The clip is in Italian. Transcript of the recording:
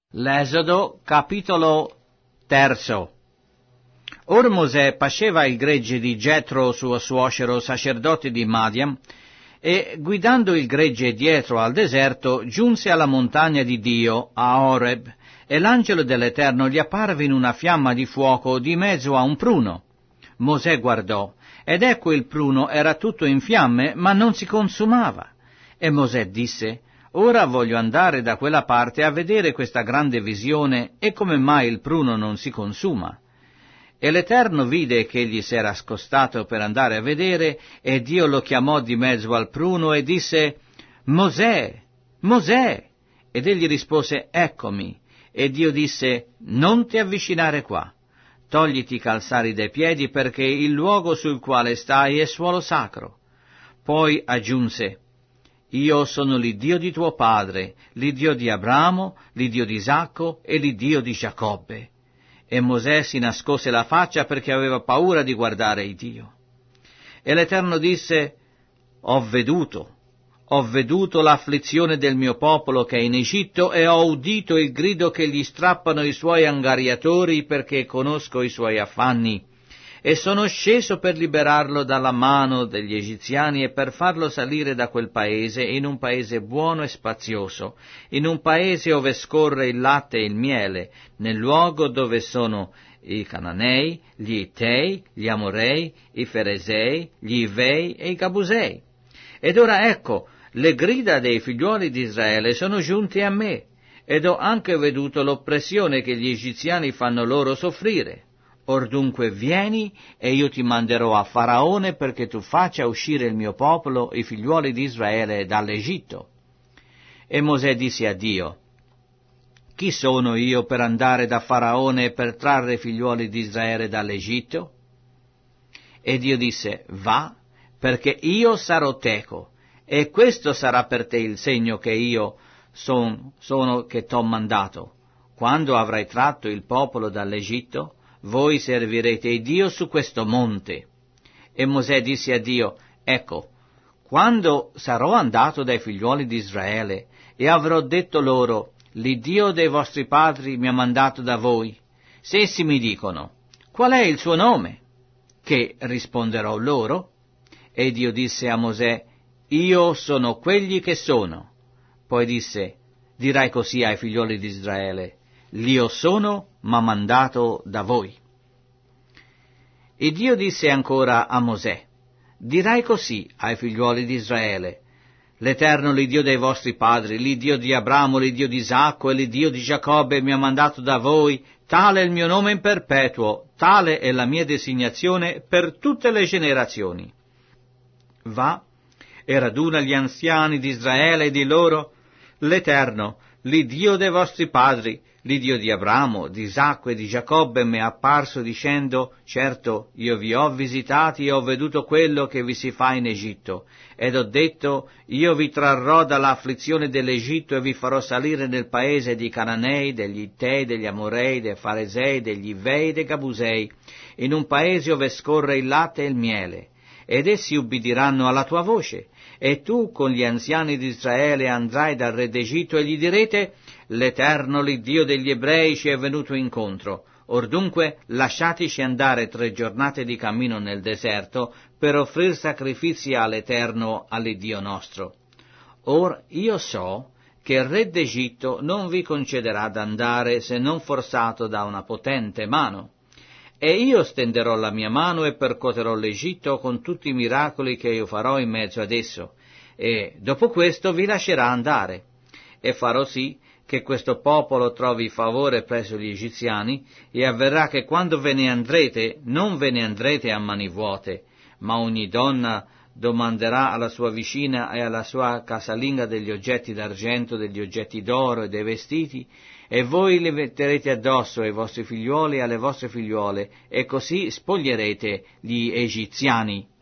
L'Esodo, capitolo 3. Or Mosè pasceva il gregge di Getro suo suocero, sacerdote di Madian, e guidando il gregge dietro al deserto, giunse alla montagna di Dio, a Oreb, e l'angelo dell'Eterno gli apparve in una fiamma di fuoco di mezzo a un pruno. Mosè guardò, ed ecco il pruno era tutto in fiamme, ma non si consumava. E Mosè disse: Ora voglio andare da quella parte a vedere questa grande visione, e come mai il pruno non si consuma. E l'Eterno vide che egli s'era scostato per andare a vedere, e Dio lo chiamò di mezzo al pruno e disse: Mosè, Mosè! Ed egli rispose: Eccomi. E Dio disse: Non ti avvicinare qua, togliti i calzari dai piedi, perché il luogo sul quale stai è suolo sacro. Poi aggiunse: Io sono l'Iddio di tuo padre, l'Iddio di Abramo, l'Iddio di Isacco e l'Iddio di Giacobbe. E Mosè si nascose la faccia perché aveva paura di guardare il Dio. E l'Eterno disse: Ho veduto l'afflizione del mio popolo che è in Egitto, e ho udito il grido che gli strappano i suoi angariatori, perché conosco i suoi affanni. E sono sceso per liberarlo dalla mano degli egiziani e per farlo salire da quel paese in un paese buono e spazioso, in un paese ove scorre il latte e il miele, nel luogo dove sono i Cananei, gli Ittei, gli Amorei, i Feresei, gli Ivei e i Gabusei. Ed ora ecco, le grida dei figliuoli di Israele sono giunte a me, ed ho anche veduto l'oppressione che gli egiziani fanno loro soffrire. Or dunque vieni, e io ti manderò a Faraone perché tu faccia uscire il mio popolo, i figliuoli di Israele, dall'Egitto. E Mosè disse a Dio: Chi sono io per andare da Faraone per trarre i figliuoli di Israele dall'Egitto? E Dio disse: Va, perché io sarò teco, e questo sarà per te il segno che io sono che t'ho mandato. Quando avrai tratto il popolo dall'Egitto, voi servirete il Dio su questo monte. E Mosè disse a Dio: Ecco, quando sarò andato dai figliuoli di Israele e avrò detto loro: l'Iddio dei vostri padri mi ha mandato da voi, se essi mi dicono: qual è il suo nome? Che risponderò loro? E Dio disse a Mosè: Io sono quegli che sono. Poi disse: Dirai così ai figliuoli di Israele: l'Io sono m'ha mandato da voi. E Dio disse ancora a Mosè: Dirai così ai figliuoli di Israele: l'Eterno, l'Iddio dei vostri padri, l'Iddio di Abramo, l'Iddio di Isacco e l'Iddio di Giacobbe mi ha mandato da voi. Tale è il mio nome in perpetuo, tale è la mia designazione per tutte le generazioni. Va e raduna gli anziani di Israele e di loro: l'Eterno, l'Iddio dei vostri padri, l'Iddio di Abramo, di Isacco e di Giacobbe mi è apparso dicendo: certo, io vi ho visitati e ho veduto quello che vi si fa in Egitto, ed ho detto: io vi trarrò dall'afflizione dell'Egitto e vi farò salire nel paese dei Cananei, degli Ittei, degli Amorei, dei Faresei, degli Ivei e dei Gabusei, in un paese ove scorre il latte e il miele, ed essi ubbidiranno alla tua voce. E tu con gli anziani di Israele andrai dal re d'Egitto e gli direte: l'Eterno, l'Iddio degli ebrei, ci è venuto incontro. Or dunque lasciateci andare 3 giornate di cammino nel deserto per offrir sacrifici all'Eterno, all'Iddio nostro. Or io so che il re d'Egitto non vi concederà d'andare se non forzato da una potente mano. E io stenderò la mia mano e percuoterò l'Egitto con tutti i miracoli che io farò in mezzo ad esso, e dopo questo vi lascerà andare. E farò sì che questo popolo trovi favore presso gli egiziani, e avverrà che quando ve ne andrete, non ve ne andrete a mani vuote, ma ogni donna domanderà alla sua vicina e alla sua casalinga degli oggetti d'argento, degli oggetti d'oro e dei vestiti, e voi li metterete addosso ai vostri figliuoli e alle vostre figliuole, e così spoglierete gli egiziani.